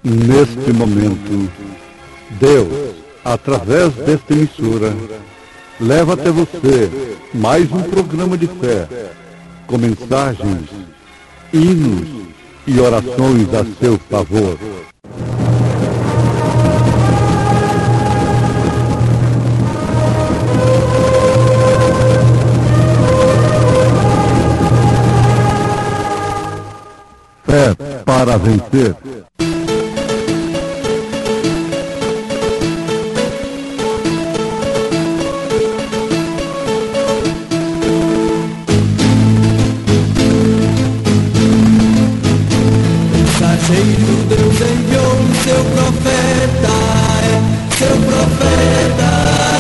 Neste momento, Deus, através desta emissora, leva até você mais um programa de fé, com mensagens, hinos e orações a seu favor. Fé para vencer. Deus enviou seu profeta, seu profeta.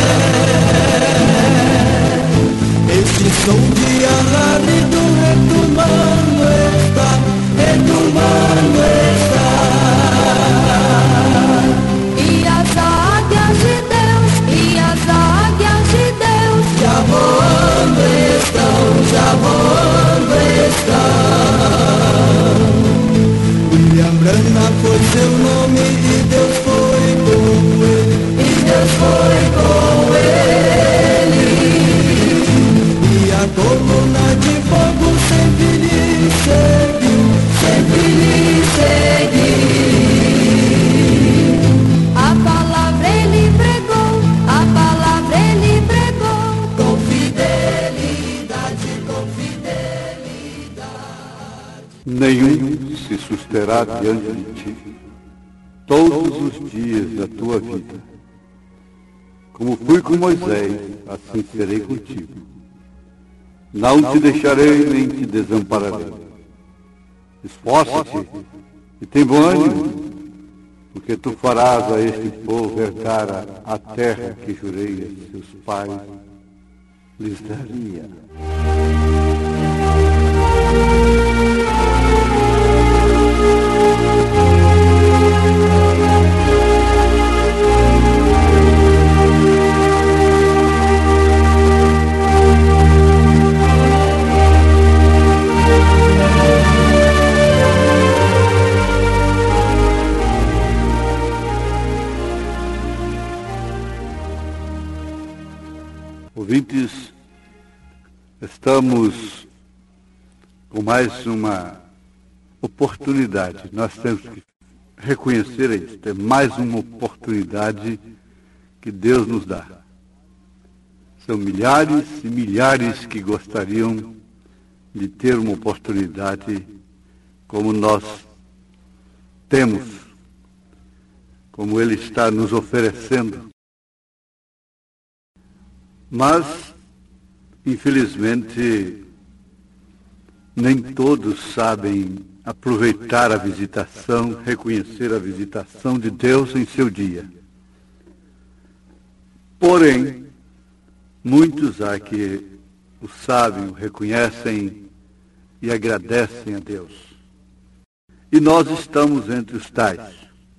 Esse som de alarido retomando está, retomando está. E as águias de Deus, e as águias de Deus, já voando estão, já voando estão. William Branham foi seu nome e Deus foi com ele, e Deus foi com ele. E a coluna de fogo sempre lhe seguiu, sempre lhe seguiu. a palavra ele pregou, a palavra ele pregou, Com fidelidade, com fidelidade. Nenhum se susterá diante de ti todos os dias da tua vida. Como fui com Moisés, assim serei contigo. Não te deixarei nem te desampararei. Esforça-te e tem bom ânimo, porque tu farás a este povo herdar a terra que jurei a seus pais lhes daria. Ouvintes, estamos com mais uma oportunidade. Nós temos que reconhecer isso. É mais uma oportunidade que Deus nos dá. São milhares e milhares que gostariam de ter uma oportunidade como nós temos, como Ele está nos oferecendo. Mas, infelizmente, nem todos sabem aproveitar a visitação, reconhecer a visitação de Deus em seu dia. Porém, muitos há que o sabem, o reconhecem e agradecem a Deus. E nós estamos entre os tais.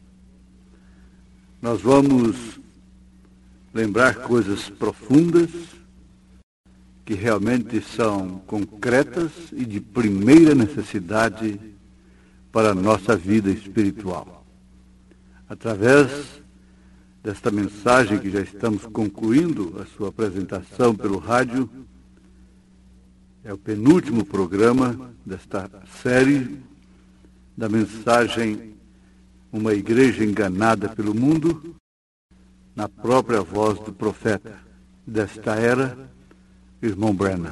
Nós vamos lembrar coisas profundas, que realmente são concretas e de primeira necessidade para a nossa vida espiritual. Através desta mensagem que já estamos concluindo a sua apresentação pelo rádio, é o penúltimo programa desta série da mensagem Uma Igreja Enganada pelo Mundo, na própria voz do profeta desta era, irmão Branham.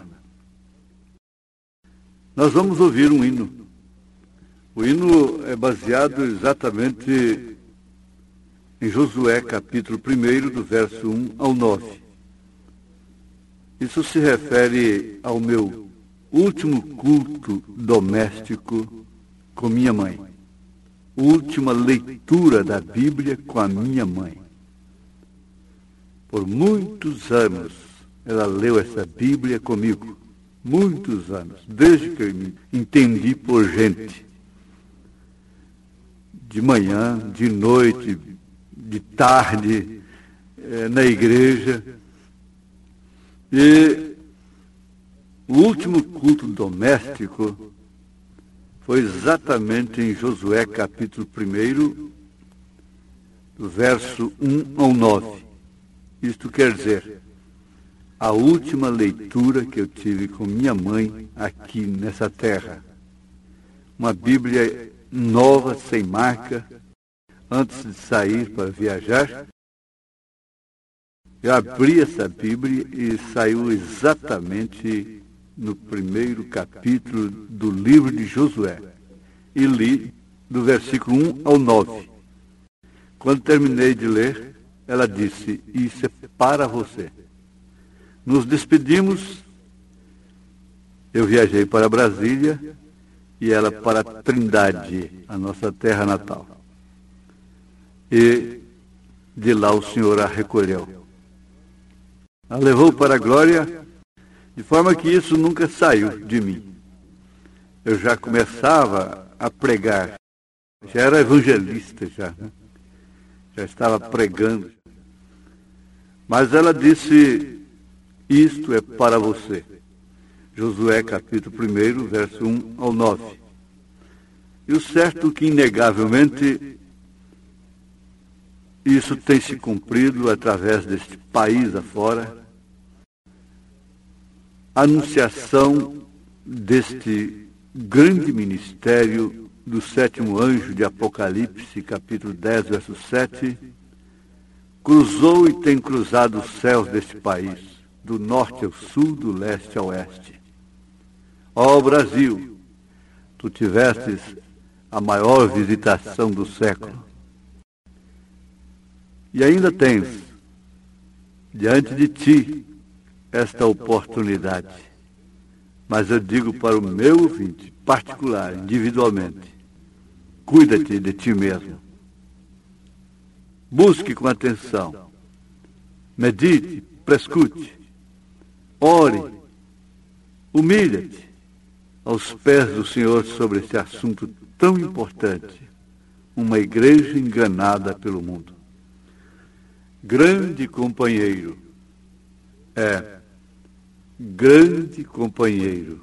Nós vamos ouvir um hino. O hino é baseado exatamente em Josué, capítulo 1, do verso 1 ao 9. Isso se refere ao meu último culto doméstico com minha mãe. Última leitura da Bíblia com a minha mãe. Por muitos anos, ela leu essa Bíblia comigo. Muitos anos, desde que eu me entendi por gente. De manhã, de noite, de tarde, na igreja. E o último culto doméstico foi exatamente em Josué capítulo 1, do verso 1 ao 9. Isto quer dizer, a última leitura que eu tive com minha mãe aqui nessa terra. Uma Bíblia nova, sem marca, antes de sair para viajar. Eu abri essa Bíblia e saiu exatamente no primeiro capítulo do livro de Josué. E li do versículo 1 ao 9. Quando terminei de ler, ela disse, isso é para você. Nos despedimos, eu viajei para Brasília e ela para Trindade, a nossa terra natal. E de lá o Senhor a recolheu. A levou para a glória, de forma que isso nunca saiu de mim. Eu já começava a pregar, já era evangelista já, né? Já estava pregando. Mas ela disse, isto é para você. Josué capítulo 1, verso 1 ao 9. E o certo que, inegavelmente, isso tem se cumprido através deste país afora. A anunciação deste grande ministério do sétimo anjo de Apocalipse, capítulo 10, verso 7, cruzou e tem cruzado os céus deste país, do norte ao sul, do leste ao oeste. Ó Brasil, tu tivestes a maior visitação do século. E ainda tens, diante de ti, esta oportunidade. Mas eu digo para o meu ouvinte, particular, individualmente, cuida-te de ti mesmo. Busque com atenção. Medite, prescute. Ore. Humilha-te aos pés do Senhor sobre esse assunto tão importante. Uma igreja enganada pelo mundo. Grande companheiro. Grande companheiro.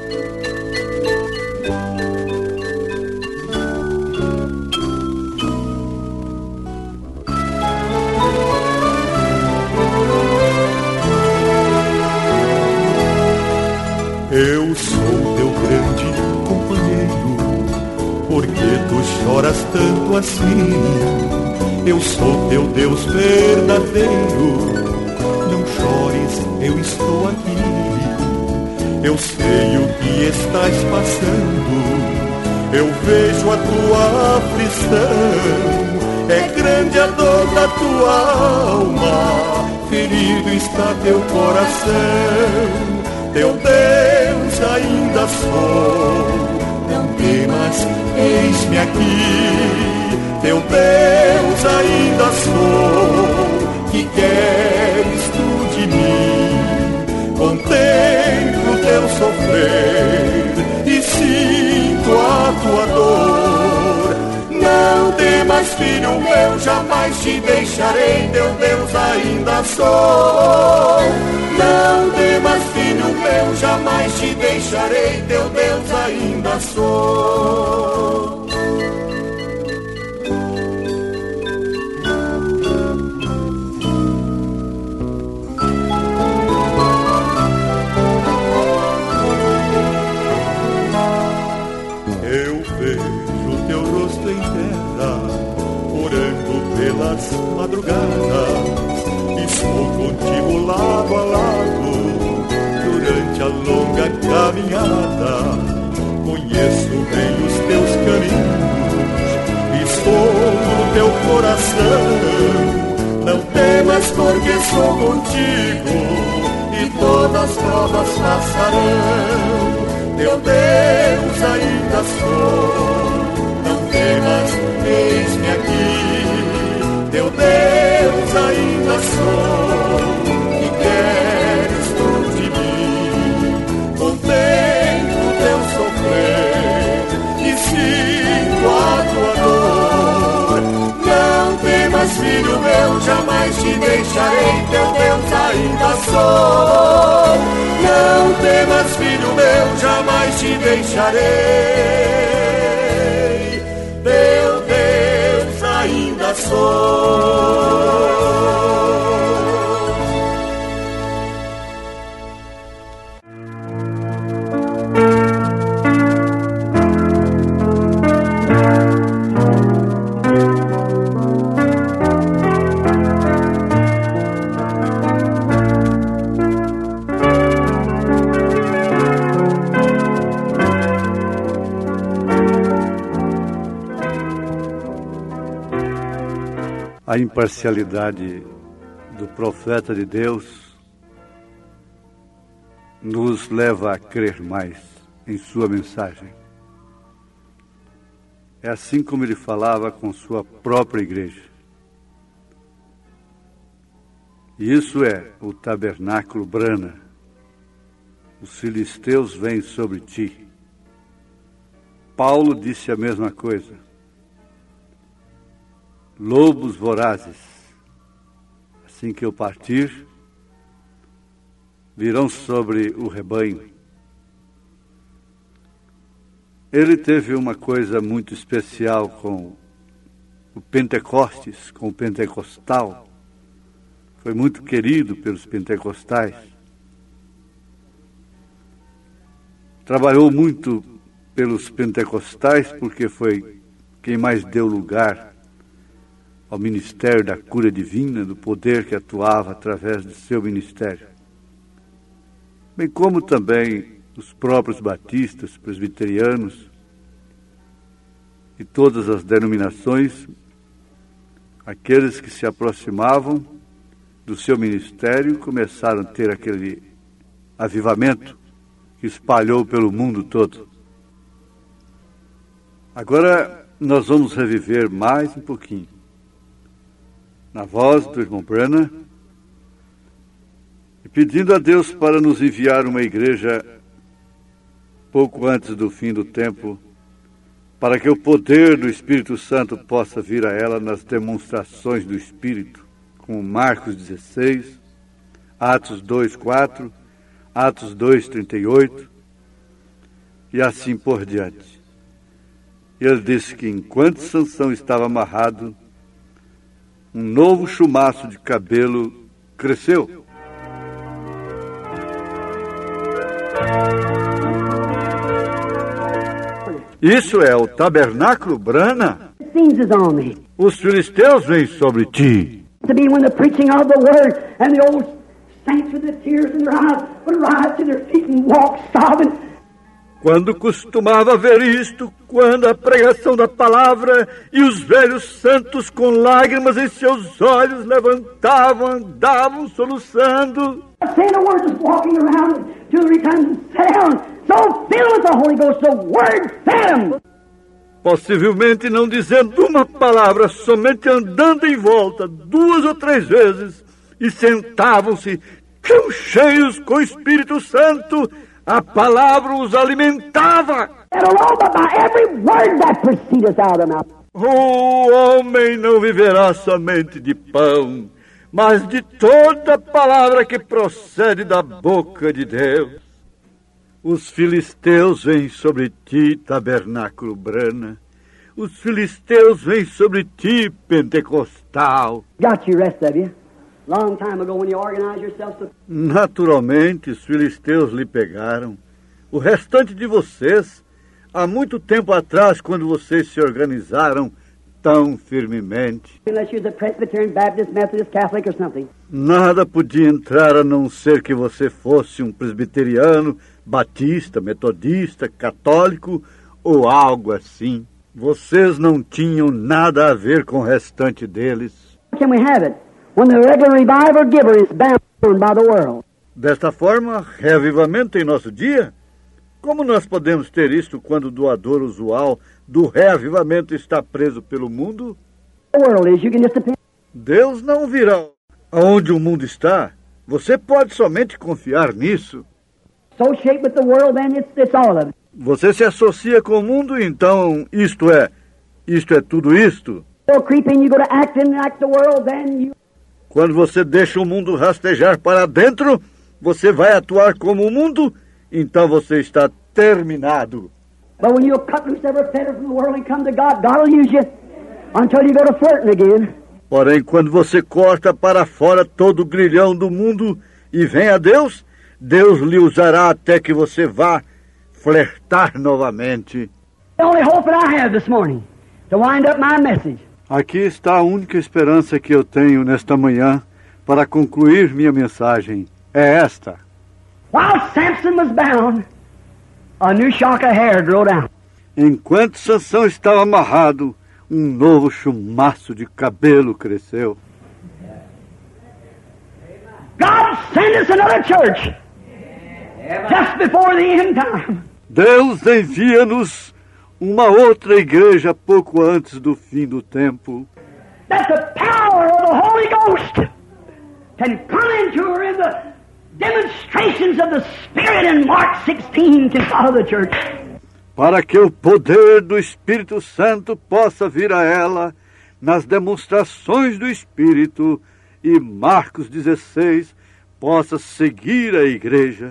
Eu sou teu grande companheiro, porque tu choras tanto assim. Eu sou teu Deus verdadeiro, não chores, eu estou aqui. Eu sei o que estás passando, eu vejo a tua aflição. É grande a dor da tua alma, ferido está teu coração. Teu Deus ainda sou, não temas, eis-me aqui. Teu Deus ainda sou, que queres tu de mim? Contemplo teu sofrer e sinto a tua dor. Não temas, filho meu, jamais te deixarei, teu Deus ainda sou. Não temas, filho meu, jamais te deixarei, teu Deus ainda sou. Eu vejo teu rosto em terra, orando pelas madrugadas. Estou contigo lado a lado, durante a longa caminhada. Conheço bem os teus caminhos, estou no teu coração. Não temas, porque sou contigo, e todas as provas passarão. Teu Deus ainda sou, não temas, eis-me aqui. Teu Deus ainda sou, que queres tu de mim? Contemplo teu sofrer e sinto a tua dor. Não temas, filho meu, jamais te deixarei, teu Deus ainda sou. Não temas, filho meu, jamais te deixarei, teu Deus ainda ainda sou. A imparcialidade do profeta de Deus nos leva a crer mais em sua mensagem. É assim como ele falava com sua própria igreja. E isso é o tabernáculo brana. Os filisteus vêm sobre ti. Paulo disse a mesma coisa. Lobos vorazes, assim que eu partir, virão sobre o rebanho. Ele teve uma coisa muito especial com o Pentecostes, com o pentecostal. Foi muito querido pelos pentecostais. Trabalhou muito pelos pentecostais porque foi quem mais deu lugar ao ministério da cura divina, do poder que atuava através do seu ministério. Bem como também os próprios batistas, presbiterianos e todas as denominações, aqueles que se aproximavam do seu ministério começaram a ter aquele avivamento que espalhou pelo mundo todo. Agora nós vamos reviver mais um pouquinho na voz do irmão Branham, e pedindo a Deus para nos enviar uma igreja pouco antes do fim do tempo, para que o poder do Espírito Santo possa vir a ela nas demonstrações do Espírito, como Marcos 16, Atos 2:4, Atos 2:38, e assim por diante. Ele disse que enquanto Sansão estava amarrado, um novo chumaço de cabelo cresceu. Isso é o tabernáculo brana. Os filisteus vêm sobre ti. To be when the preaching of the word and the old saints with the tears in their eyes would rise to their feet and walk sobbing. Quando costumava ver isto, quando a pregação da palavra e os velhos santos com lágrimas em seus olhos levantavam, andavam soluçando. Saying the word, just walking around 2 or 3 times and sat down, so filled with the Holy Ghost, the word fed them. Possivelmente não dizendo uma palavra, somente andando em volta 2 ou 3 vezes, e sentavam-se tão cheios com o Espírito Santo, a palavra os alimentava. O homem não viverá somente de pão, mas de toda palavra que procede da boca de Deus. Os filisteus vêm sobre ti, tabernáculo brana. Os filisteus vêm sobre ti, pentecostal. Got you, rest of you. Long time ago when you organized yourselves to... Naturalmente, os filisteus lhe pegaram. O restante de vocês, há muito tempo atrás, quando vocês se organizaram tão firmemente. Unless you're the Presbyterian, Baptist, Methodist, Catholic or something. Nada podia entrar a não ser que você fosse um presbiteriano, batista, metodista, católico ou algo assim. Vocês não tinham nada a ver com o restante deles. Can we have it? When the regular revival giver is bound by the world. Desta forma, reavivamento em nosso dia? Como nós podemos ter isto quando o doador usual do reavivamento está preso pelo mundo? The world is, you can just depend. Deus não virá aonde o mundo está. Você pode somente confiar nisso. Associate with the world, then it's all of it. Você se associa com o mundo, então isto é tudo isto. So creeping, you go to acting like the world, then you... Quando você deixa o mundo rastejar para dentro, você vai atuar como o mundo, então você está terminado. But when you cut loose every fetter from the world and come to God, God will use you. until you go to flirting again. Porém, quando você corta para fora todo o grilhão do mundo e vem a Deus, Deus lhe usará até que você vá flertar novamente. The only hope that I have this morning to wind up my message. Aqui está a única esperança que eu tenho nesta manhã para concluir minha mensagem. É esta. While Samson was bound, a new shock of hair grew down. Enquanto Sansão estava amarrado, um novo chumaço de cabelo cresceu. God send us another church just before the end time. Deus envia-nos uma outra igreja pouco antes do fim do tempo. That the power of the Holy Ghost can come into her in the demonstrations of the Spirit in Mark 16 can follow the church. Para que o poder do Espírito Santo possa vir a ela nas demonstrações do Espírito e Marcos 16 possa seguir a igreja.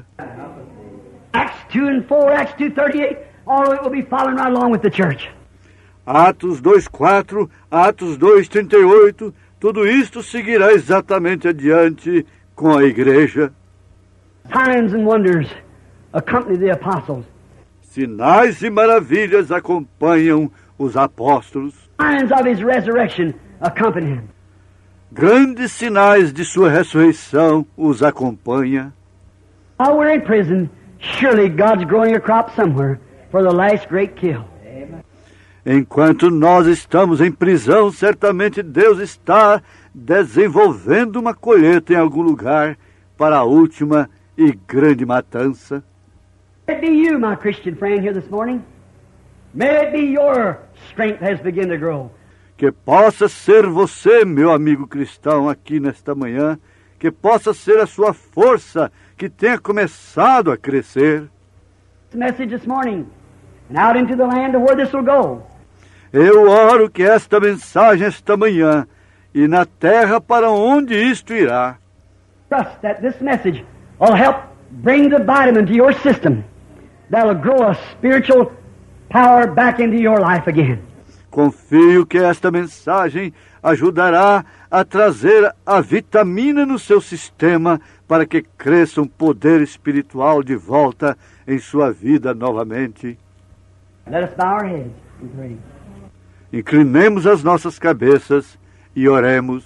Acts 2 and 4, Acts 2:38, all of it will be following right along with the church. Atos 2:4, Atos 2:38, tudo isto seguirá exatamente adiante com a igreja. Signs and wonders accompany the apostles. Sinais e maravilhas acompanham os apóstolos. Signs of his resurrection accompany him. Grandes sinais de sua ressurreição os acompanha. While we're in prison, surely God's growing a crop somewhere for the last great kill. Enquanto nós estamos em prisão, certamente Deus está desenvolvendo uma colheita em algum lugar para a última e grande matança. May it be you, my Christian friend, here this morning. May it be your strength has begun to grow. Que possa ser você, meu amigo cristão, aqui nesta manhã, que possa ser a sua força que tenha começado a crescer. This message this morning, and out into the land of where this will go. Eu oro que esta mensagem esta manhã e na terra para onde isto irá. Trust that this message will help bring the vitamin to your system that will grow a spiritual power back into your life again. Confio que esta mensagem ajudará a trazer a vitamina no seu sistema para que cresça um poder espiritual de volta em sua vida novamente. Let us bow our heads and pray. Inclinemos as nossas cabeças e oremos.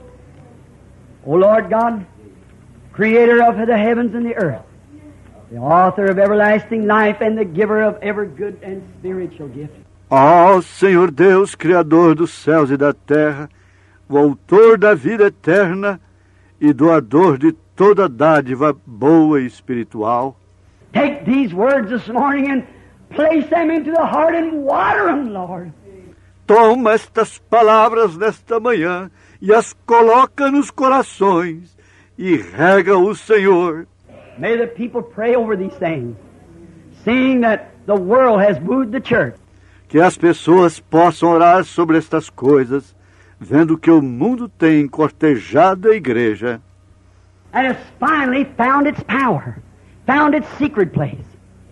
O Lord God, creator of the heavens and the earth, the author of everlasting life and the giver of every good and spiritual gift. Ó Senhor Deus, Criador dos céus e da terra, o autor da vida eterna e doador de toda dádiva boa e espiritual. Take these words this morning and place them into the heart and water them, Lord. Toma estas palavras nesta manhã e as coloca nos corações e rega o Senhor. May the people pray over these things, seeing that the world has wooed the church. Que as pessoas possam orar sobre estas coisas, vendo que o mundo tem cortejado a igreja. And it's finally found its power, found its secret place,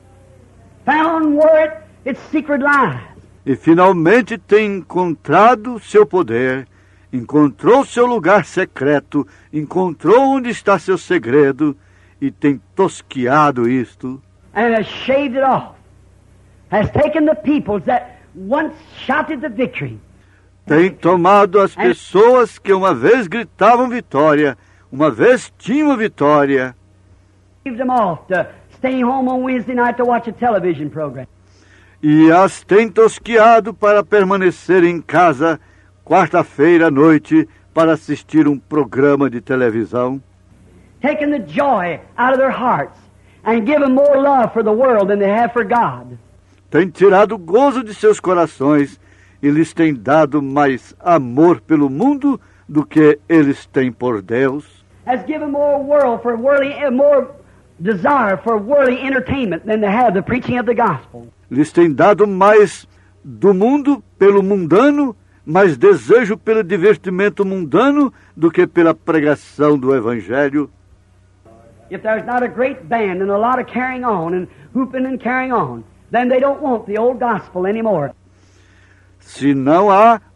found where its secret lies. E finalmente tem encontrado seu poder, encontrou seu lugar secreto, encontrou onde está seu segredo e tem tosquiado isto. And has shaved it off, has taken the peoples that once shouted the victory. Tem tomado as pessoas que uma vez gritavam vitória, uma vez tinham vitória, Shaved them off to stay home on Wednesday night to watch a television program. e as tem tosquiado para permanecer em casa quarta-feira à noite para assistir um programa de televisão. Taken the joy out of their hearts and given more love for the world than they have for God. Tem tirado o gozo de seus corações e lhes tem dado mais amor pelo mundo do que eles têm por Deus. Has given more more desire for worldly entertainment than they have the preaching of the gospel. Lhes tem dado mais do mundo pelo mundano, mais desejo pelo divertimento mundano do que pela pregação do Evangelho. If there's not a great band and a lot of carrying on and whooping and carrying on, then they don't want the old gospel anymore. Se não há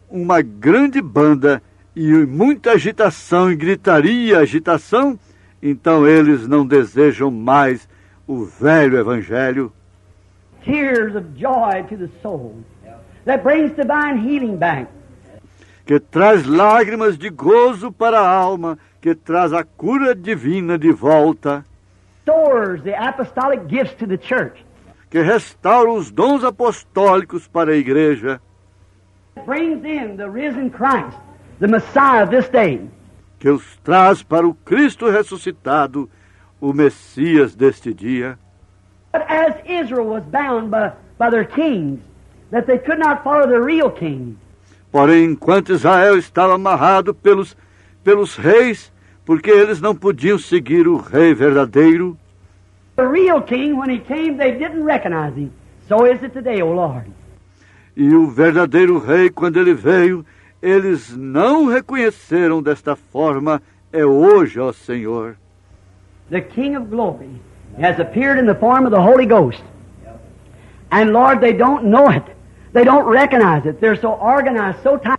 uma grande banda e muita agitação e gritaria, agitação, então eles não desejam mais o velho evangelho. Tears of joy to the soul that brings divine healing back. Que traz lágrimas de gozo para a alma, que traz a cura divina de volta. Restores the apostolic gifts to the church. Que restaura os dons apostólicos para a igreja. Brings in the risen Christ, the Messiah of this day. Que os traz para o Cristo ressuscitado, o Messias deste dia. But as Israel was bound by their kings, that they could not follow the real king. Porém, enquanto Israel estava amarrado pelos reis, porque eles não podiam seguir o rei verdadeiro. The real king, when he came, they didn't recognize him. So is it today, O Lord. E o verdadeiro rei, quando ele veio, eles não reconheceram desta forma. É hoje, ó Senhor. The King of Glory has appeared in the form of the Holy Ghost. And Lord, they don't know it. They don't recognize it. They're so organized, so tight.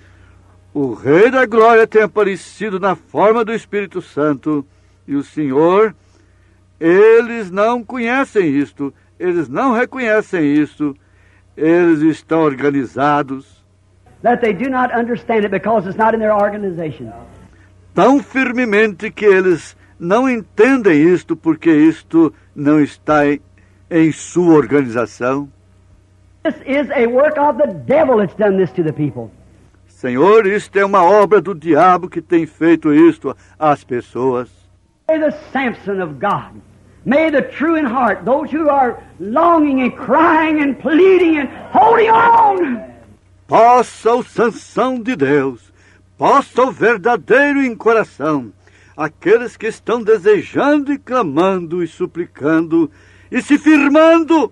O Rei da Glória tem aparecido na forma do Espírito Santo. E o Senhor, eles não conhecem isto. Eles não reconhecem isto. Eles estão organizados. That they do not understand it because it's not in their organization. Tão firmemente que eles não entendem isto porque isto não está em sua organização. This is a work of the devil that's done this to the people. Senhor, isto é uma obra do diabo que tem feito isto às pessoas. May the Samson of God, may the true in heart, those who are longing and crying and pleading and holding on. Possa o Sansão de Deus, possa o verdadeiro em coração, aqueles que estão desejando e clamando e suplicando e se firmando.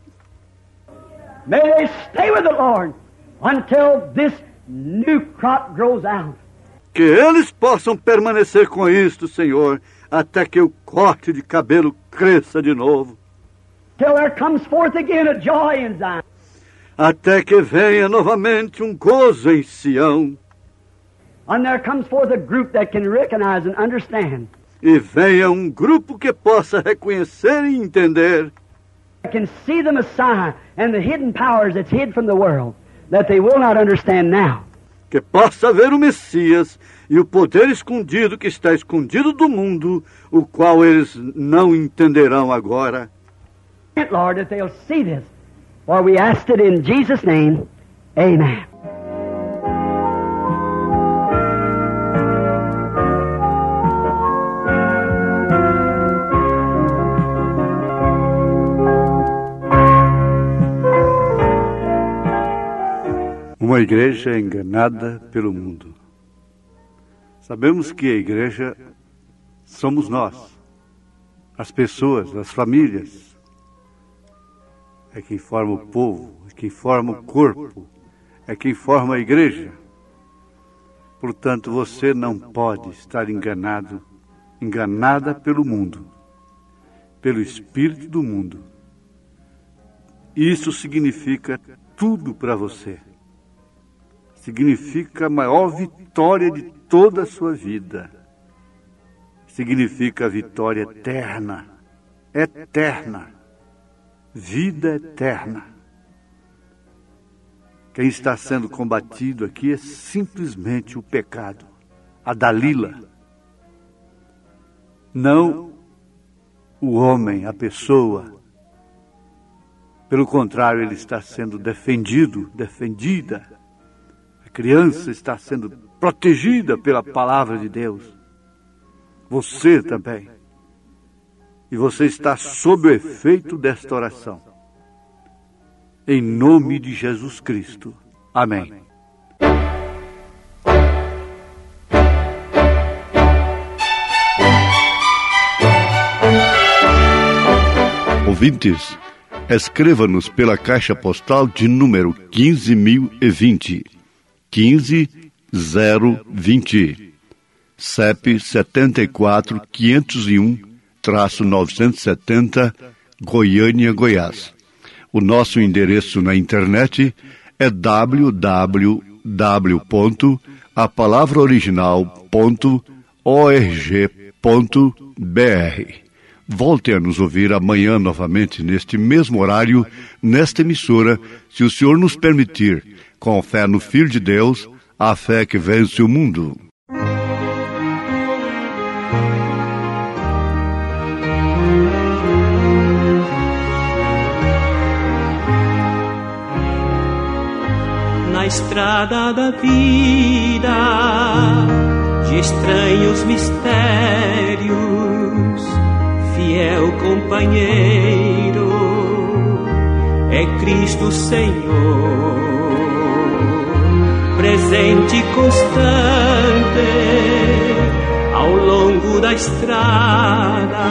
May they stay with the Lord until this new crop grows out. Que eles possam permanecer com isto, Senhor, até que o corte de cabelo cresça de novo. Till there comes forth again a joy in Zion. Até que venha novamente um gozo em Sião. And there comes forth a group that can recognize and understand. E venha um grupo que possa reconhecer e entender. That can see the Messiah and the hidden powers that's hid from the world that they will not understand now. Que possa ver o Messias e o poder escondido que está escondido do mundo, o qual eles não entenderão agora. Lord, that they'll see this. For we asked it in Jesus' name. Amen. Uma igreja enganada pelo mundo. Sabemos que a igreja somos nós, as pessoas, as famílias. É quem forma o povo, é quem forma o corpo, é quem forma a igreja. Portanto, você não pode estar enganada pelo mundo, pelo espírito do mundo. Isso significa tudo para você. Significa a maior vitória de toda a sua vida. Significa a vitória eterna, eterna, vida eterna. Quem está sendo combatido aqui é simplesmente o pecado, a Dalila. Não o homem, a pessoa. Pelo contrário, ele está sendo defendido, defendida. A criança está sendo protegida pela palavra de Deus. Você também. E você está sob o efeito desta oração. Em nome de Jesus Cristo. Amém. Ouvintes, escreva-nos pela caixa postal de número 15.020, 15020, CEP 74-501-970, Goiânia, Goiás. O nosso endereço na internet é www.awr.org. www.apalavraoriginal.org.br. Volte a nos ouvir amanhã novamente, neste mesmo horário, nesta emissora, se o Senhor nos permitir, com fé no Filho de Deus, a fé que vence o mundo. Na estrada da vida, de estranhos mistérios, fiel companheiro é Cristo Senhor, presente constante ao longo da estrada.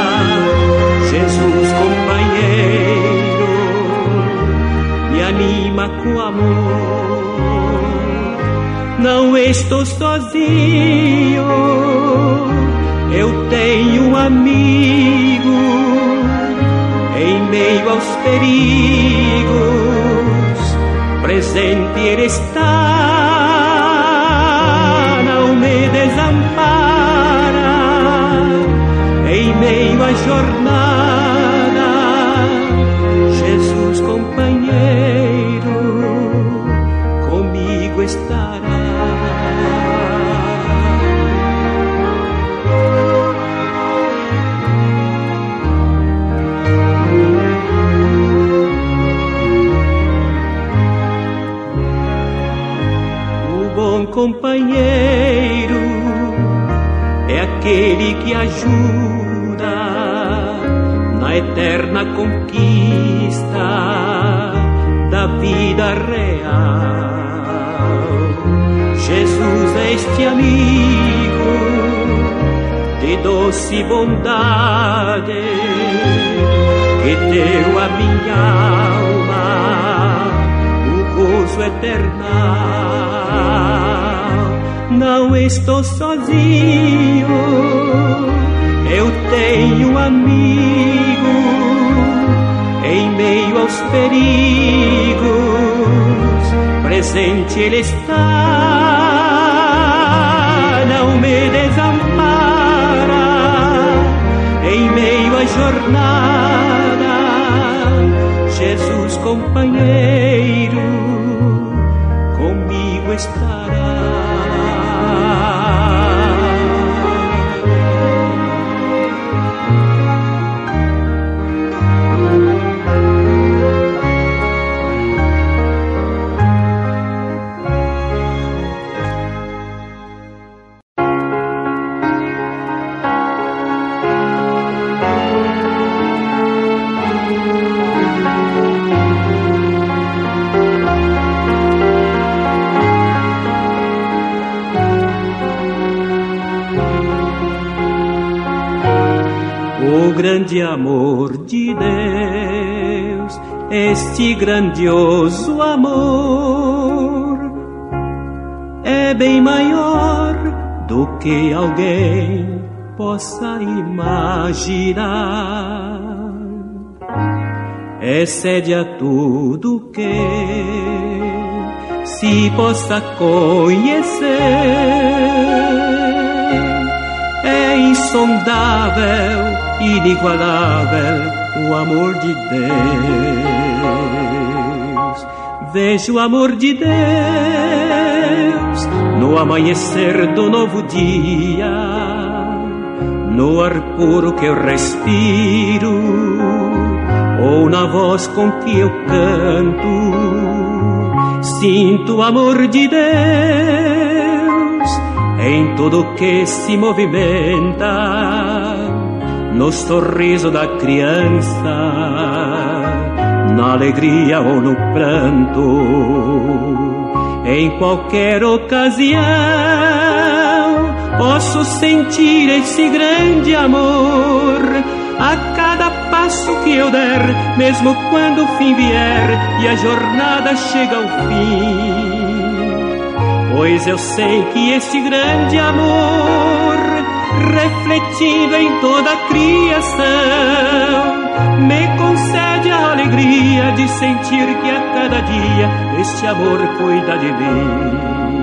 Jesus companheiro me anima com amor, não estou sozinho, eu tenho um amigo, em meio aos perigos, presente Ele está, não me desampara, em meio à jornada, Jesus companheiro, comigo estará. Companheiro é aquele que ajuda na eterna conquista da vida real. Jesus é este amigo de doce bondade que deu à minha alma o gozo eternal. Não estou sozinho, eu tenho um amigo, em meio aos perigos, presente Ele está, não me desampara, em meio à jornada, Jesus companheiro, comigo estará. O grande amor de Deus, este grandioso amor, é bem maior do que alguém possa imaginar. Excede a tudo que se possa conhecer. É insondável, inigualável o amor de Deus. Vejo o amor de Deus no amanhecer do novo dia, no ar puro que eu respiro, ou na voz com que eu canto. Sinto o amor de Deus em tudo que se movimenta, no sorriso da criança, na alegria ou no pranto, em qualquer ocasião posso sentir esse grande amor. A cada passo que eu der, mesmo quando o fim vier e a jornada chega ao fim, pois eu sei que esse grande amor, refletindo em toda a criação, me concede a alegria alegria de sentir que a cada dia este amor cuida de mim.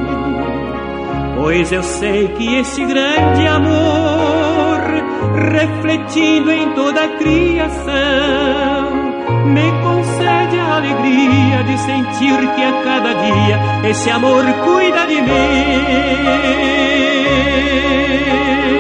Pois eu sei que esse grande amor, refletindo em toda a criação, me concede a alegria de sentir que a cada dia esse amor cuida de mim.